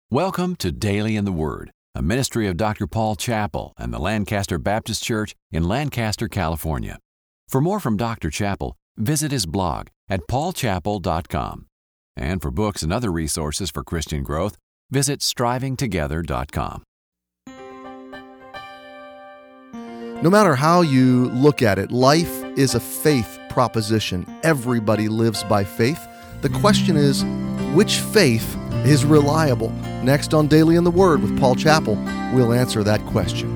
Welcome to Daily in the Word, a ministry of Dr. Paul Chappell and the Lancaster Baptist Church in Lancaster, California. For more from Dr. Chappell, visit his blog at paulchappell.com. And for books and other resources for Christian growth, visit strivingtogether.com. No matter how you look at it, life is a faith proposition. Everybody lives by faith. The question is, which faith is reliable? Next on Daily in the Word with Paul Chappell, we'll answer that question.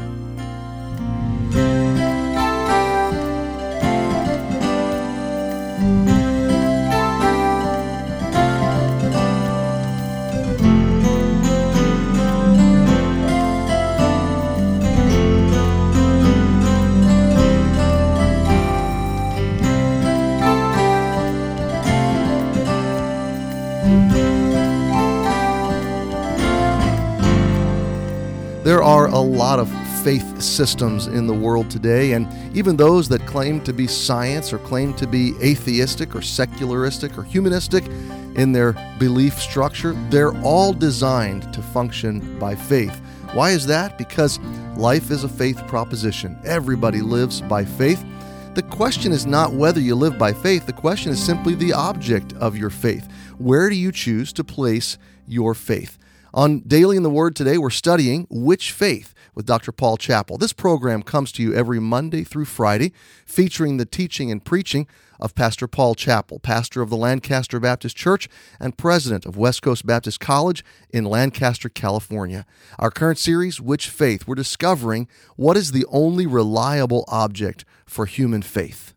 There are a lot of faith systems in the world today, and even those that claim to be science or claim to be atheistic or secularistic or humanistic in their belief structure, they're all designed to function by faith. Why is that? Because life is a faith proposition. Everybody lives by faith. The question is not whether you live by faith. The question is simply the object of your faith. Where do you choose to place your faith? On Daily in the Word today, we're studying Which Faith with Dr. Paul Chappell. This program comes to you every Monday through Friday, featuring the teaching and preaching of Pastor Paul Chappell, pastor of the Lancaster Baptist Church and president of West Coast Baptist College in Lancaster, California. Our current series, Which Faith, we're discovering what is the only reliable object for human faith.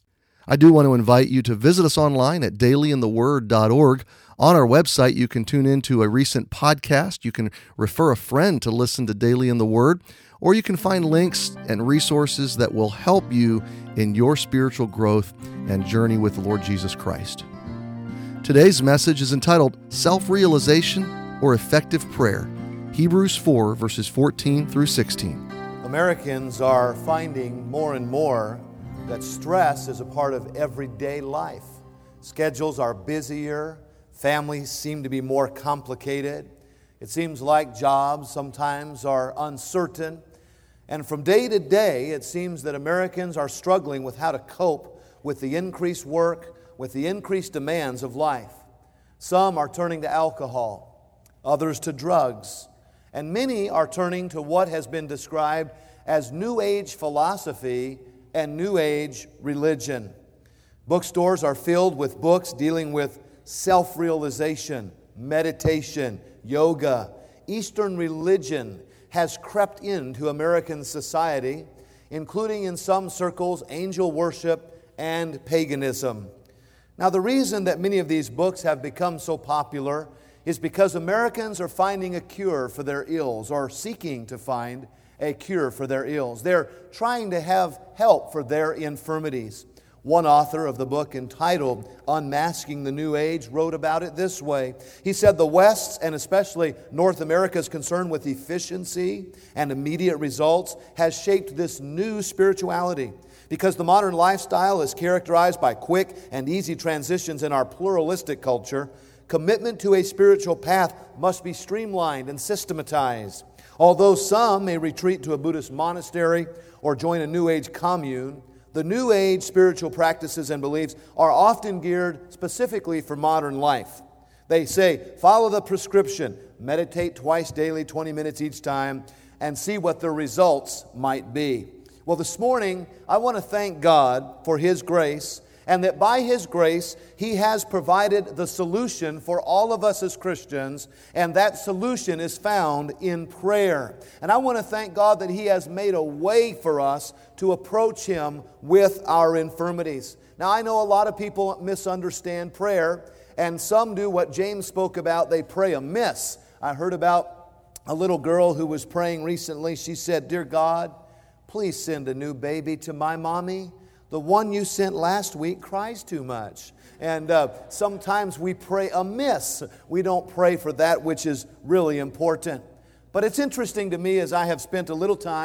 I do want to invite you to visit us online at dailyintheword.org. On our website, you can tune into a recent podcast. You can refer a friend to listen to Daily in the Word, or you can find links and resources that will help you in your spiritual growth and journey with the Lord Jesus Christ. Today's message is entitled Self-Realization or Effective Prayer, Hebrews 4, verses 14 through 16. Americans are finding more and more that stress is a part of everyday life. Schedules are busier. Families seem to be more complicated. It seems like jobs sometimes are uncertain. And from day to day, it seems that Americans are struggling with how to cope with the increased work, with the increased demands of life. Some are turning to alcohol, others to drugs, and many are turning to what has been described as New Age philosophy and New Age religion. Bookstores are filled with books dealing with self-realization, meditation, yoga. Eastern religion has crept into American society, including in some circles angel worship and paganism. Now, the reason that many of these books have become so popular is because Americans are finding a cure for their ills, or seeking to find a cure for their ills. They're trying to have help for their infirmities. One author of the book entitled Unmasking the New Age wrote about it this way. He said, the West's, and especially North America's concern with efficiency and immediate results has shaped this new spirituality. Because the modern lifestyle is characterized by quick and easy transitions in our pluralistic culture, commitment to a spiritual path must be streamlined and systematized. Although some may retreat to a Buddhist monastery or join a New Age commune, the New Age spiritual practices and beliefs are often geared specifically for modern life. They say, follow the prescription, meditate twice daily, 20 minutes each time, and see what the results might be. Well, this morning, I want to thank God for His grace, and that by His grace, He has provided the solution for all of us as Christians, and that solution is found in prayer. And I want to thank God that He has made a way for us to approach Him with our infirmities. Now, I know a lot of people misunderstand prayer, and some do what James spoke about, they pray amiss. I heard about a little girl who was praying recently. She said, "Dear God, please send a new baby to my mommy. The one you sent last week cries too much." And sometimes we pray amiss. We don't pray for that which is really important. But it's interesting to me, as I have spent a little time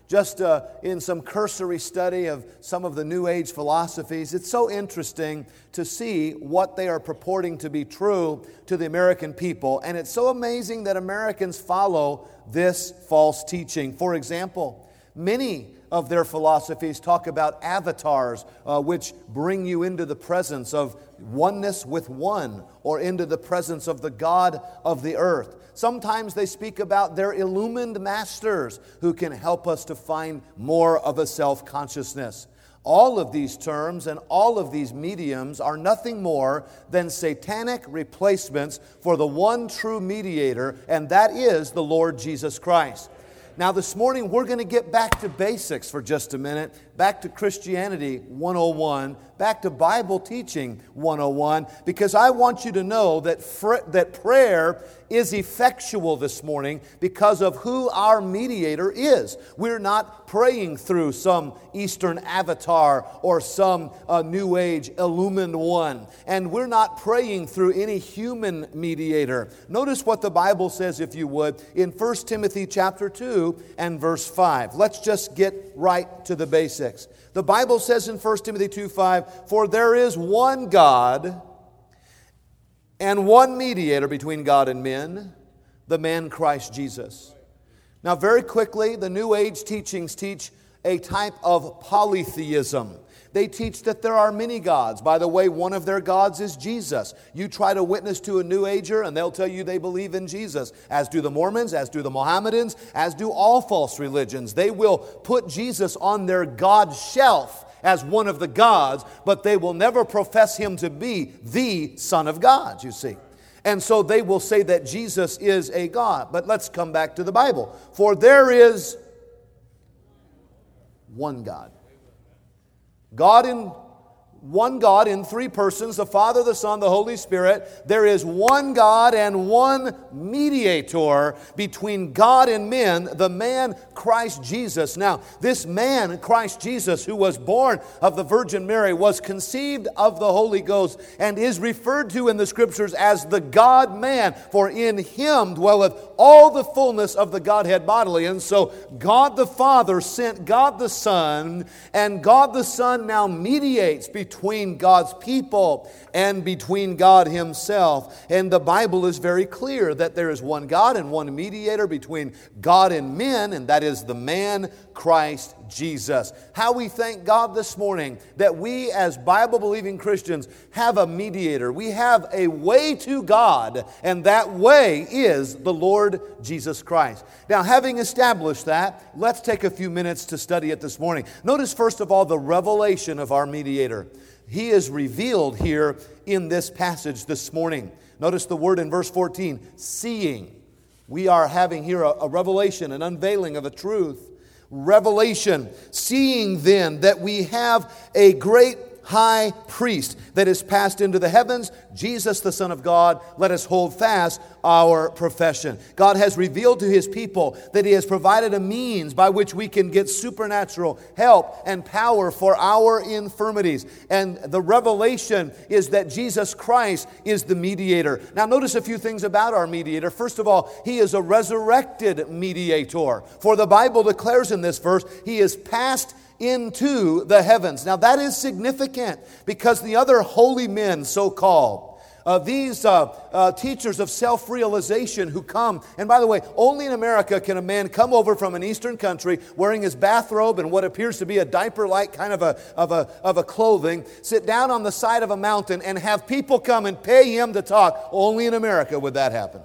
just in some cursory study of some of the New Age philosophies. It's so interesting to see what they are purporting to be true to the American people. And it's so amazing that Americans follow this false teaching. For example, many of their philosophies talk about avatars, which bring you into the presence of oneness with one, or into the presence of the God of the earth. Sometimes they speak about their illumined masters who can help us to find more of a self-consciousness. All of these terms and all of these mediums are nothing more than satanic replacements for the one true mediator, and that is the Lord Jesus Christ. Now this morning we're going to get back to basics for just a minute, back to Christianity 101, back to Bible teaching 101, because I want you to know that prayer is effectual this morning because of who our mediator is. We're not praying through some Eastern avatar or some New Age illumined one. And we're not praying through any human mediator. Notice what the Bible says, if you would, in 1 Timothy chapter 2 and verse 5. Let's just get right to the basics. The Bible says in 1 Timothy 2:5, "For there is one God and one mediator between God and men, the man Christ Jesus." Now very quickly, the New Age teachings teach a type of polytheism. They teach that there are many gods. By the way, one of their gods is Jesus. You try to witness to a New Ager and they'll tell you they believe in Jesus, as do the Mormons, as do the Mohammedans, as do all false religions. They will put Jesus on their God shelf as one of the gods, but they will never profess Him to be the Son of God, you see. And so they will say that Jesus is a God. But let's come back to the Bible. For there is one God. One God in three persons, the Father, the Son, the Holy Spirit. There is one God and one mediator between God and men, the man Christ Jesus. Now, this man, Christ Jesus, who was born of the Virgin Mary, was conceived of the Holy Ghost, and is referred to in the Scriptures as the God-man, for in Him dwelleth all the fullness of the Godhead bodily. And so God the Father sent God the Son, and God the Son now mediates between God's people and between God Himself. And the Bible is very clear that there is one God and one mediator between God and men, and that is the man Christ Jesus. How we thank God this morning that we as Bible-believing Christians have a mediator. We have a way to God, and that way is the Lord Jesus Christ. Now, having established that, let's take a few minutes to study it this morning. Notice first of all the revelation of our mediator. He is revealed here in this passage this morning. Notice the word in verse 14, seeing. We are having here a revelation, an unveiling of a truth. Revelation. Seeing then that we have a great high priest that is passed into the heavens, Jesus the Son of God, let us hold fast our profession. God has revealed to His people that He has provided a means by which we can get supernatural help and power for our infirmities. And the revelation is that Jesus Christ is the mediator. Now notice a few things about our mediator. First of all, He is a resurrected mediator. For the Bible declares in this verse, He is passed into the heavens. Now that is significant because the other holy men, so-called, these teachers of self-realization who come, and by the way, only in America can a man come over from an Eastern country wearing his bathrobe and what appears to be a diaper-like kind of a clothing, sit down on the side of a mountain and have people come and pay him to talk. Only in America would that happen.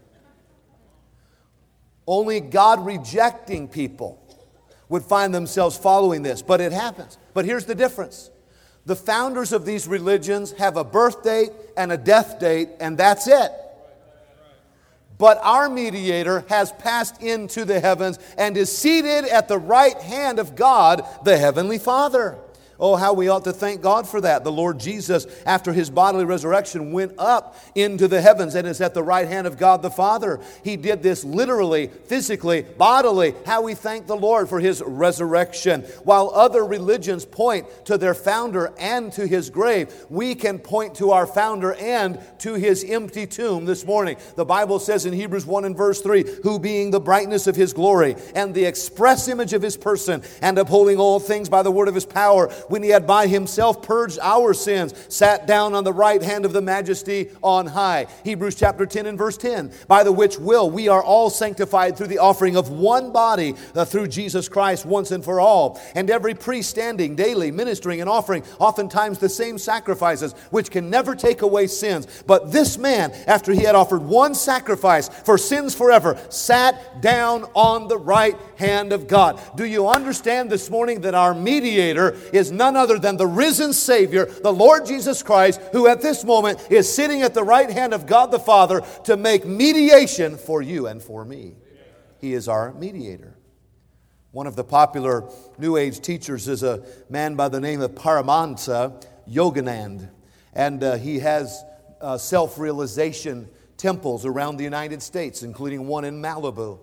Only God-rejecting people would find themselves following this, but it happens. But here's the difference. The founders of these religions have a birth date and a death date, and that's it. But our mediator has passed into the heavens and is seated at the right hand of God, the Heavenly Father. Oh, how we ought to thank God for that. The Lord Jesus, after His bodily resurrection, went up into the heavens and is at the right hand of God the Father. He did this literally, physically, bodily. How we thank the Lord for His resurrection. While other religions point to their founder and to His grave, we can point to our founder and to His empty tomb this morning. The Bible says in Hebrews 1 and verse 3, who being the brightness of His glory and the express image of His person, and upholding all things by the word of His power, when He had by Himself purged our sins, sat down on the right hand of the Majesty on high. Hebrews chapter 10 and verse 10, by the which will we are all sanctified through the offering of one body through Jesus Christ once and for all. And every priest standing daily, ministering and offering oftentimes the same sacrifices, which can never take away sins. But this man, after he had offered one sacrifice for sins forever, sat down on the right hand of God. Do you understand this morning that our mediator is none other than the risen Savior, the Lord Jesus Christ, who at this moment is sitting at the right hand of God the Father to make mediation for you and for me. He is our mediator. One of the popular New Age teachers is a man by the name of Paramahansa Yoganand. And he has self-realization temples around the United States, including one in Malibu.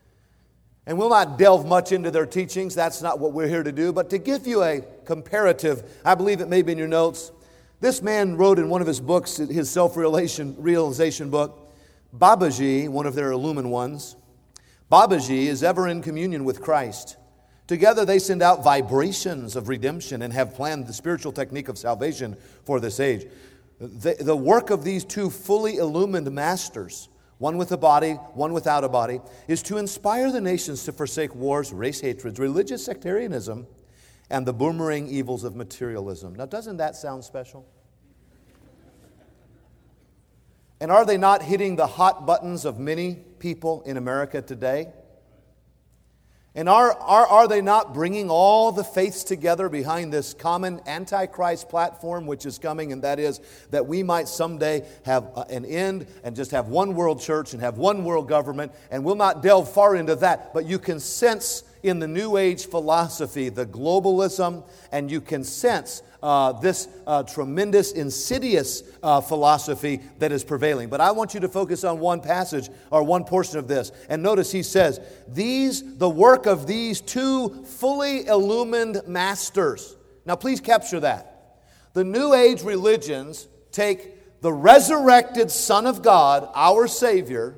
And we'll not delve much into their teachings. That's not what we're here to do. But to give you a comparative, I believe it may be in your notes, this man wrote in one of his books, his self-realization book, Babaji, one of their Illumined ones, Babaji is ever in communion with Christ. Together they send out vibrations of redemption and have planned the spiritual technique of salvation for this age. The work of these two fully illumined masters, one with a body, one without a body, is to inspire the nations to forsake wars, race hatreds, religious sectarianism, and the boomerang evils of materialism. Now, doesn't that sound special? And are they not hitting the hot buttons of many people in America today? And are they not bringing all the faiths together behind this common Antichrist platform which is coming, and that is that we might someday have an end and just have one world church and have one world government, and we'll not delve far into that, but you can sense in the New Age philosophy the globalism, and you can sense this tremendous, insidious philosophy that is prevailing. But I want you to focus on one passage or one portion of this. And notice he says, the work of these two fully illumined masters. Now please capture that. The New Age religions take the resurrected Son of God, our Savior,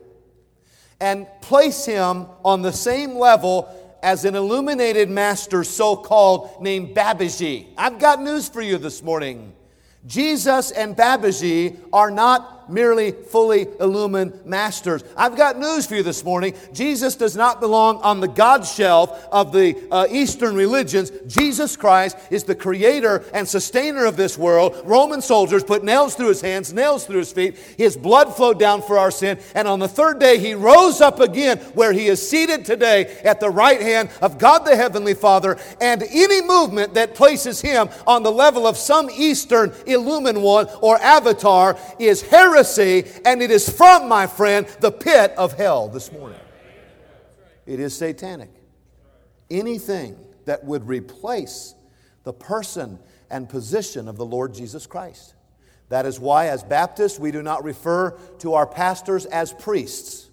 and place Him on the same level as an illuminated master so-called named Babaji. I've got news for you this morning. Jesus and Babaji are not merely fully illumined masters. I've got news for you this morning. Jesus does not belong on the God shelf of the Eastern religions. Jesus Christ is the creator and sustainer of this world. Roman soldiers put nails through His hands, nails through His feet. His blood flowed down for our sin. And on the third day, He rose up again, where He is seated today at the right hand of God the Heavenly Father. And any movement that places Him on the level of some Eastern illumined one or avatar is heresy, and it is from, my friend, the pit of hell this morning. It is satanic. Anything that would replace the person and position of the Lord Jesus Christ. That is why, as Baptists, we do not refer to our pastors as priests.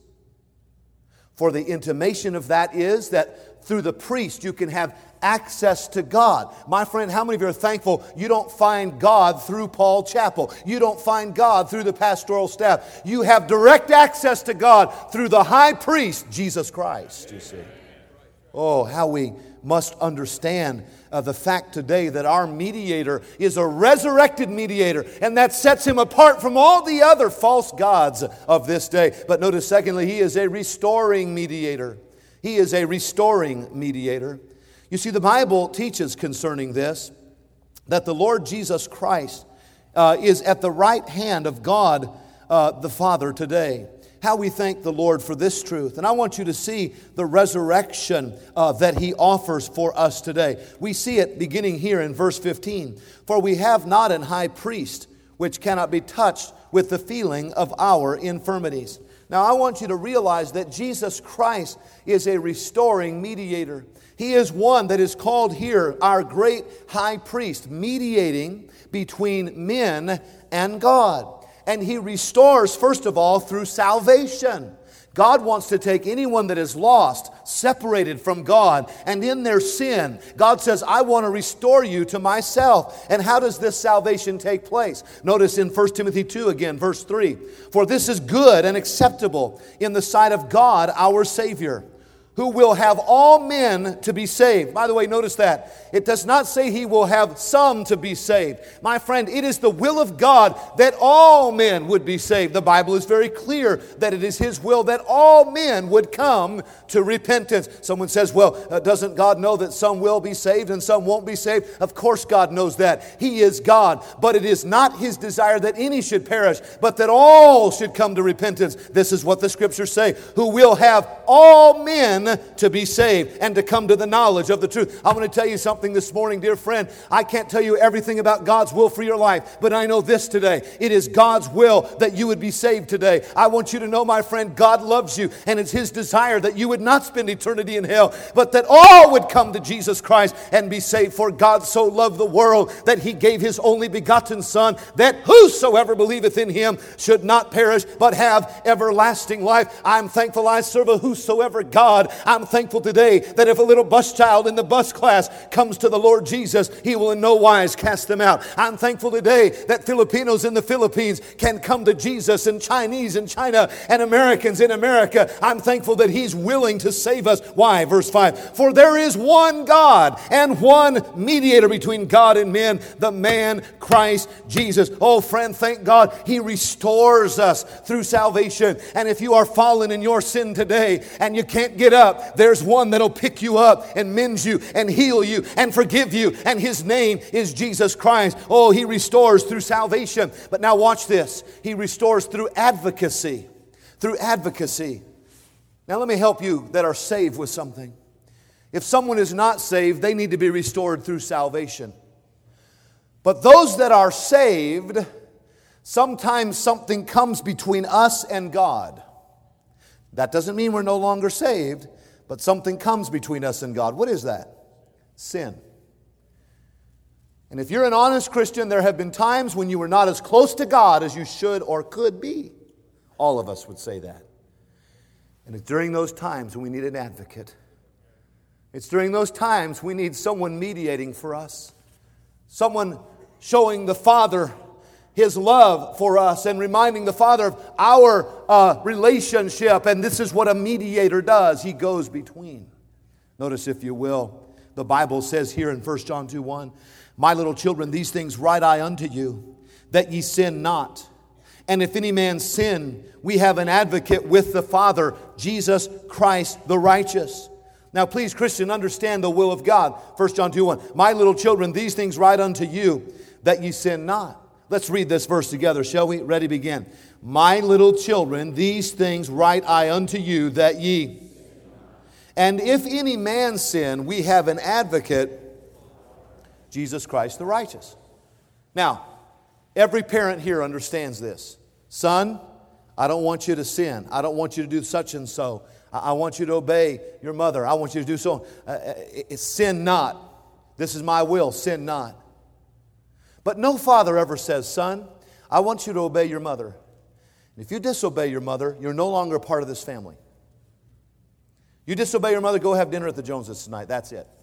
For the intimation of that is that through the priest you can have access to God. My friend, how many of you are thankful you don't find God through Paul Chappell? You don't find God through the pastoral staff. You have direct access to God through the high priest, Jesus Christ, you see. Oh, how we must understand the fact today that our mediator is a resurrected mediator, and that sets Him apart from all the other false gods of this day. But notice, secondly, He is a restoring mediator. He is a restoring mediator. You see, the Bible teaches concerning this, that the Lord Jesus Christ is at the right hand of God the Father today. How we thank the Lord for this truth. And I want you to see the resurrection that He offers for us today. We see it beginning here in verse 15. For we have not an high priest which cannot be touched with the feeling of our infirmities. Now, I want you to realize that Jesus Christ is a restoring mediator. He is one that is called here our great high priest, mediating between men and God. And He restores, first of all, through salvation. God wants to take anyone that is lost, separated from God, and in their sin. God says, I want to restore you to myself. And how does this salvation take place? Notice in 1 Timothy 2 again, verse 3. For this is good and acceptable in the sight of God our Savior, who will have all men to be saved. By the way, notice that. It does not say He will have some to be saved. My friend, it is the will of God that all men would be saved. The Bible is very clear that it is His will that all men would come to repentance. Someone says, well, doesn't God know that some will be saved and some won't be saved? Of course God knows that. He is God. But it is not His desire that any should perish, but that all should come to repentance. This is what the Scriptures say. Who will have all men to be saved and to come to the knowledge of the truth. I want to tell you something this morning, dear friend. I can't tell you everything about God's will for your life, but I know this today. It is God's will that you would be saved today. I want you to know, my friend, God loves you, and it's His desire that you would not spend eternity in hell, but that all would come to Jesus Christ and be saved. For God so loved the world that He gave His only begotten Son, that whosoever believeth in Him should not perish, but have everlasting life. I'm thankful I serve a whosoever God. I'm thankful today that if a little bus child in the bus class comes to the Lord Jesus, He will in no wise cast them out. I'm thankful today that Filipinos in the Philippines can come to Jesus, and Chinese in China, and Americans in America. I'm thankful that He's willing to save us. Why? Verse 5. For there is one God and one mediator between God and men, the man Christ Jesus. Oh friend, thank God He restores us through salvation. And if you are fallen in your sin today and you can't get up, there's one that'll pick you up and mend you and heal you and forgive you, and His name is Jesus Christ. Oh, He restores through salvation. But now watch this. He restores through advocacy. Through advocacy. Now let me help you that are saved with something. If someone is not saved, they need to be restored through salvation. But those that are saved, sometimes something comes between us and God. That doesn't mean we're no longer saved, but something comes between us and God. What is that? Sin. And if you're an honest Christian, there have been times when you were not as close to God as you should or could be. All of us would say that. And it's during those times when we need an advocate. It's during those times we need someone mediating for us. Someone showing the Father His love for us and reminding the Father of our relationship. And this is what a mediator does. He goes between. Notice, if you will, the Bible says here in 1 John 2:1, My little children, these things write I unto you, that ye sin not. And if any man sin, we have an advocate with the Father, Jesus Christ the righteous. Now please, Christian, understand the will of God. 1 John 2:1, My little children, these things write unto you, that ye sin not. Let's read this verse together, shall we? Ready, begin. My little children, these things write I unto you, that ye. And if any man sin, we have an advocate, Jesus Christ the righteous. Now, every parent here understands this. Son, I don't want you to sin. I don't want you to do such and so. I want you to obey your mother. I want you to do so. Sin not. This is my will. Sin not. But no father ever says, son, I want you to obey your mother. And if you disobey your mother, you're no longer a part of this family. You disobey your mother, go have dinner at the Joneses tonight. That's it.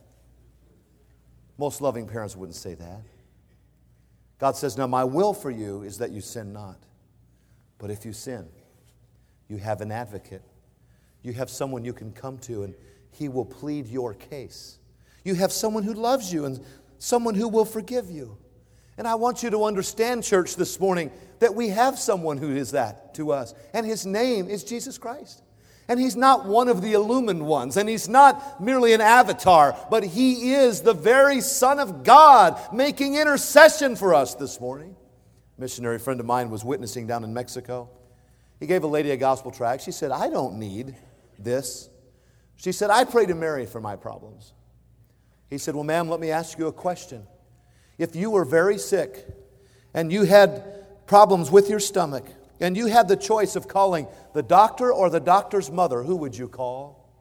Most loving parents wouldn't say that. God says, now my will for you is that you sin not. But if you sin, you have an advocate. You have someone you can come to, and He will plead your case. You have someone who loves you and someone who will forgive you. And I want you to understand, church, this morning, that we have someone who is that to us. And His name is Jesus Christ. And He's not one of the illumined ones. And He's not merely an avatar. But He is the very Son of God making intercession for us this morning. A missionary friend of mine was witnessing down in Mexico. He gave a lady a gospel tract. She said, I don't need this. She said, I pray to Mary for my problems. He said, well, ma'am, let me ask you a question. If you were very sick and you had problems with your stomach and you had the choice of calling the doctor or the doctor's mother, who would you call?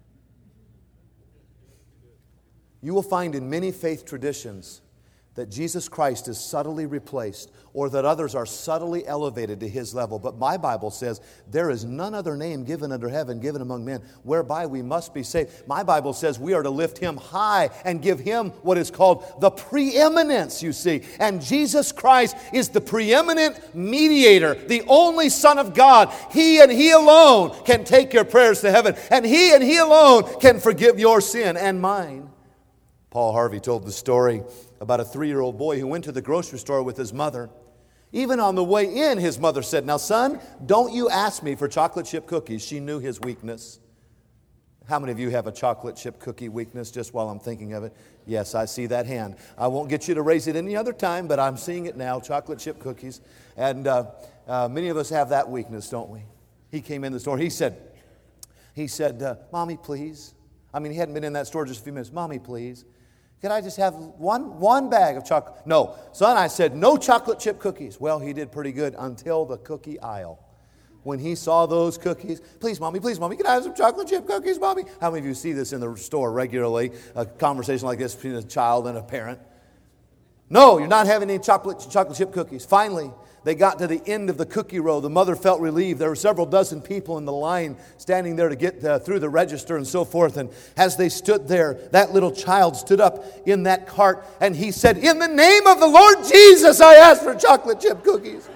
You will find in many faith traditions that Jesus Christ is subtly replaced or that others are subtly elevated to His level. But my Bible says there is none other name given under heaven, given among men, whereby we must be saved. My Bible says we are to lift Him high and give Him what is called the preeminence, you see. And Jesus Christ is the preeminent mediator, the only Son of God. He and He alone can take your prayers to heaven. And He and He alone can forgive your sin and mine. Paul Harvey told the story about a 3-year-old boy who went to the grocery store with his mother. Even on the way in, his mother said, "Now, son, don't you ask me for chocolate chip cookies." She knew his weakness. How many of you have a chocolate chip cookie weakness, just while I'm thinking of it? Yes, I see that hand. I won't get you to raise it any other time, but I'm seeing it now, chocolate chip cookies. And many of us have that weakness, don't we? He came in the store. He said, "Mommy, please." I mean, he hadn't been in that store just a few minutes. "Mommy, please. Could I just have one bag of chocolate?" "No, son," I said, "no chocolate chip cookies." Well, he did pretty good until the cookie aisle. When he saw those cookies, please, mommy, can I have some chocolate chip cookies, mommy?" How many of you see this in the store regularly, a conversation like this between a child and a parent? "No, you're not having any chocolate chip cookies." Finally, they got to the end of the cookie row. The mother felt relieved. There were several dozen people in the line standing there to get through the register and so forth. And as they stood there, that little child stood up in that cart and he said, "In the name of the Lord Jesus, I ask for chocolate chip cookies."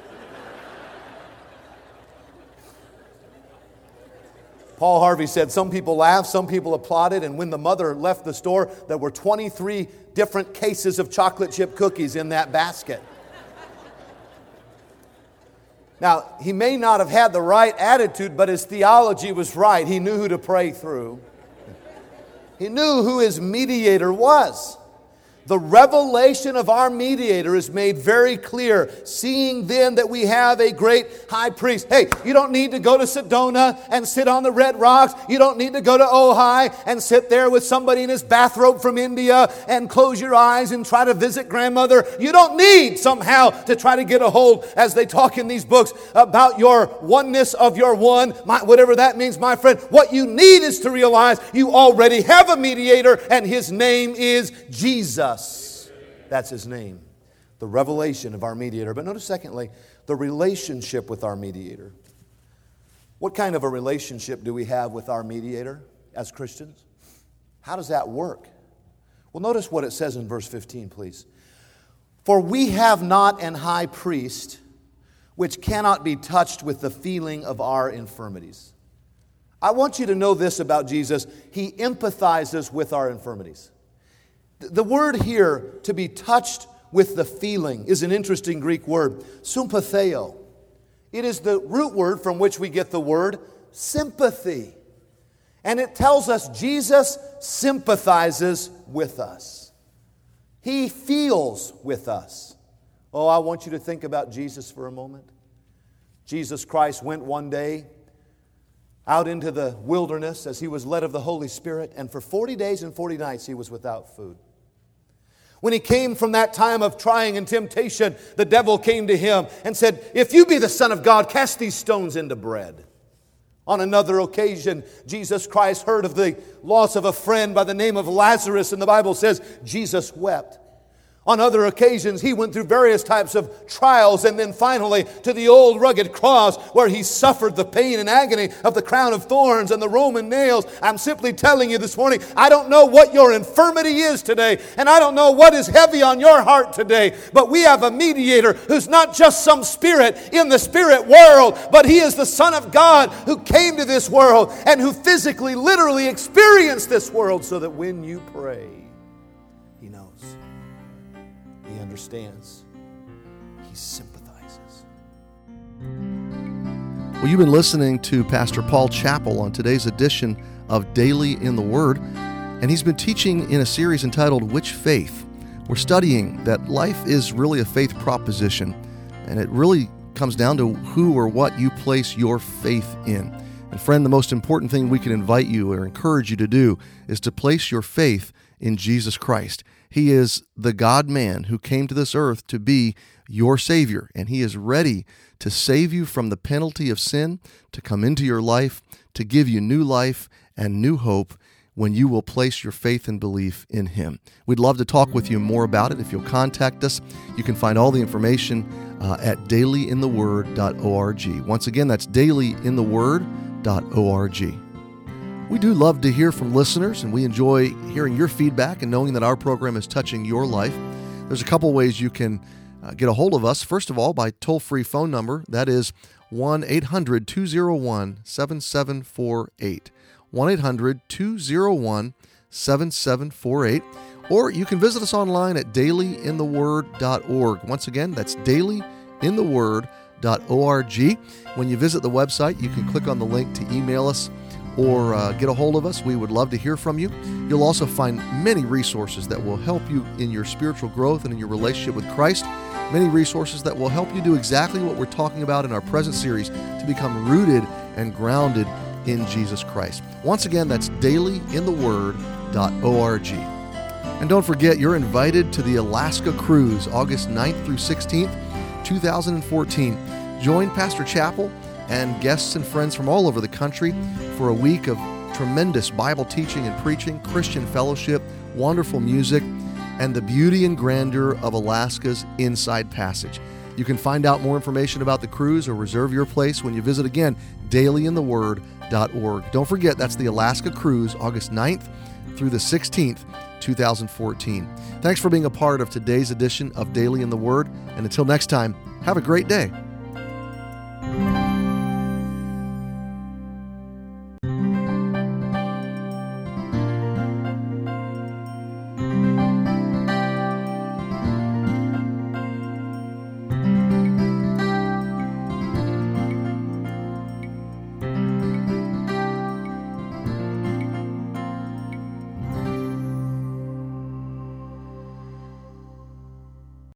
Paul Harvey said some people laughed, some people applauded, and when the mother left the store, there were 23 different cases of chocolate chip cookies in that basket. Now, he may not have had the right attitude, but his theology was right. He knew who to pray through. He knew who his mediator was. The revelation of our mediator is made very clear, seeing then that we have a great high priest. Hey, you don't need to go to Sedona and sit on the red rocks. You don't need to go to Ojai and sit there with somebody in his bathrobe from India and close your eyes and try to visit grandmother. You don't need somehow to try to get a hold, as they talk in these books, about your oneness of your one, whatever that means, my friend. What you need is to realize you already have a mediator, and his name is Jesus. That's his name. The revelation of our mediator. But notice, secondly, the relationship with our mediator. What kind of a relationship do we have with our mediator as Christians? How does that work? Well, notice what it says in verse 15, please. "For we have not an high priest which cannot be touched with the feeling of our infirmities." I want you to know this about Jesus. He empathizes with our infirmities. The word here, to be touched with the feeling, is an interesting Greek word, sympatheo. It is the root word from which we get the word sympathy. And it tells us Jesus sympathizes with us. He feels with us. Oh, I want you to think about Jesus for a moment. Jesus Christ went one day out into the wilderness as he was led of the Holy Spirit, and for 40 days and 40 nights he was without food. When he came from that time of trying and temptation, the devil came to him and said, "If you be the Son of God, cast these stones into bread." On another occasion, Jesus Christ heard of the loss of a friend by the name of Lazarus, and the Bible says Jesus wept. On other occasions, he went through various types of trials, and then finally to the old rugged cross where he suffered the pain and agony of the crown of thorns and the Roman nails. I'm simply telling you this morning, I don't know what your infirmity is today, and I don't know what is heavy on your heart today, but we have a mediator who's not just some spirit in the spirit world, but he is the Son of God who came to this world and who physically, literally experienced this world so that when you pray, he knows. He understands. He sympathizes. Well, you've been listening to Pastor Paul Chappell on today's edition of Daily in the Word, and he's been teaching in a series entitled Which Faith? We're studying that life is really a faith proposition, and it really comes down to who or what you place your faith in. And friend, the most important thing we can invite you or encourage you to do is to place your faith in Jesus Christ. He is the God-man who came to this earth to be your Savior, and He is ready to save you from the penalty of sin, to come into your life, to give you new life and new hope when you will place your faith and belief in Him. We'd love to talk with you more about it. If you'll contact us, you can find all the information at dailyintheword.org. Once again, that's dailyintheword.org. We do love to hear from listeners, and we enjoy hearing your feedback and knowing that our program is touching your life. There's a couple ways you can get a hold of us. First of all, by toll-free phone number. That is 1-800-201-7748. 1-800-201-7748. Or you can visit us online at dailyintheword.org. Once again, that's dailyintheword.org. When you visit the website, you can click on the link to email us or get a hold of us. We would love to hear from you. You'll also find many resources that will help you in your spiritual growth and in your relationship with Christ. Many resources that will help you do exactly what we're talking about in our present series, to become rooted and grounded in Jesus Christ. Once again, that's dailyintheword.org. And don't forget, you're invited to the Alaska Cruise, August 9th through 16th, 2014. Join Pastor Chappell and guests and friends from all over the country for a week of tremendous Bible teaching and preaching, Christian fellowship, wonderful music, and the beauty and grandeur of Alaska's Inside Passage. You can find out more information about the cruise or reserve your place when you visit, again, dailyintheword.org. Don't forget, that's the Alaska Cruise, August 9th through the 16th, 2014. Thanks for being a part of today's edition of Daily in the Word, and until next time, have a great day.